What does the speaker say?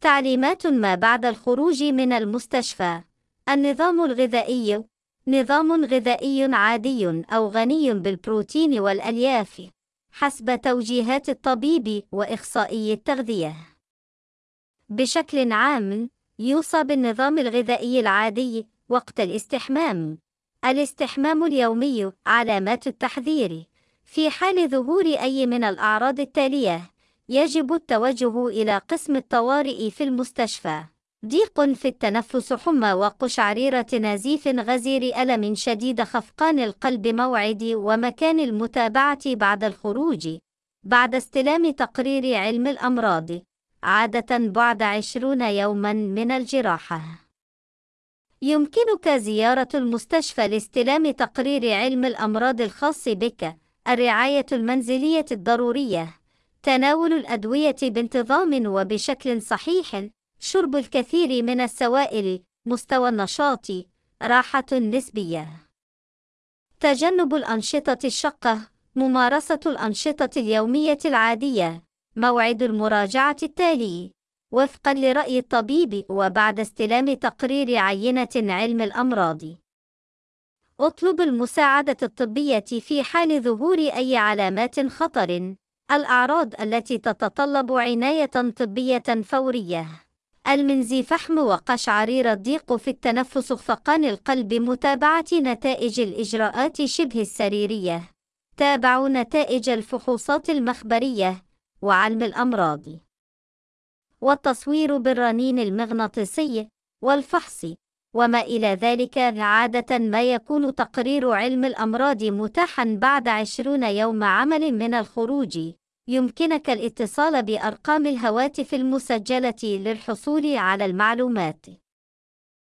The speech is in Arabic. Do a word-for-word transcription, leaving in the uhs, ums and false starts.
تعليمات ما بعد الخروج من المستشفى. النظام الغذائي: نظام غذائي عادي أو غني بالبروتين والألياف حسب توجيهات الطبيب وإخصائي التغذية. بشكل عام، يوصى بالنظام الغذائي العادي وقت الاستحمام. الاستحمام اليومي. علامات التحذير: في حال ظهور أي من الأعراض التالية، يجب التوجه إلى قسم الطوارئ في المستشفى. ضيق في التنفس، حمى وقشعريرة، نزيف غزير، ألم شديد، خفقان القلب. موعد ومكان المتابعة بعد الخروج. بعد استلام تقرير علم الأمراض، عادة بعد عشرين يوماً من الجراحة. يمكنك زيارة المستشفى لاستلام تقرير علم الأمراض الخاص بك. الرعاية المنزلية الضرورية: تناول الأدوية بانتظام وبشكل صحيح، شرب الكثير من السوائل، مستوى النشاط، راحة نسبية. تجنب الأنشطة الشاقة، ممارسة الأنشطة اليومية العادية. موعد المراجعة التالي وفقاً لرأي الطبيب وبعد استلام تقرير عينة علم الأمراض. اطلب المساعدة الطبية في حال ظهور أي علامات خطر. الأعراض التي تتطلب عناية طبية فورية: المنزي، فحم وقشعريرة، ضيق في التنفس، خفقان القلب. متابعة نتائج الإجراءات شبه السريرية. تابعوا نتائج الفحوصات المخبرية وعلم الأمراض. والتصوير بالرنين المغناطيسي والفحص وما إلى ذلك. عادة ما يكون تقرير علم الأمراض متاحاً بعد عشرين يوم عمل من الخروج. يمكنك الاتصال بأرقام الهواتف المسجلة للحصول على المعلومات.